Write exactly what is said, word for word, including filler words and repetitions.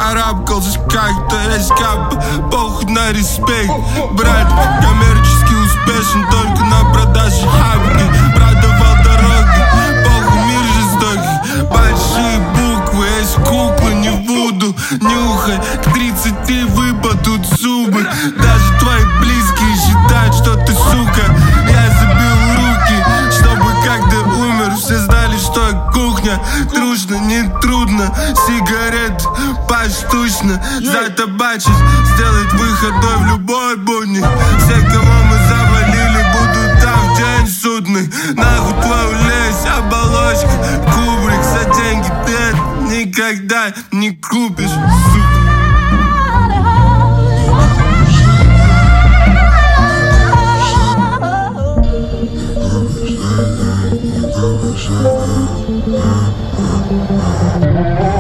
карабкался как-то, есть капа, похуй на респект. Брат, коммерчески успешен только на продаже хабки. Продавал дороги, похуй мир жестокий. Большие буквы, есть куклы, не буду. Нюхай, к тридцати выпадут зубы. Даже твои близкие считают, что ты сука. Я забил руки, чтобы когда умер, все знали, что я кухня. Трудно, не трудно, сигарет поштучно затабачить, сделать выходной в любой будни. Все, кого мы завалили, будут там в день судный. Нахуй твою лезь, оболочка, кубрик. За деньги ты это никогда не купишь, сука. Yeah.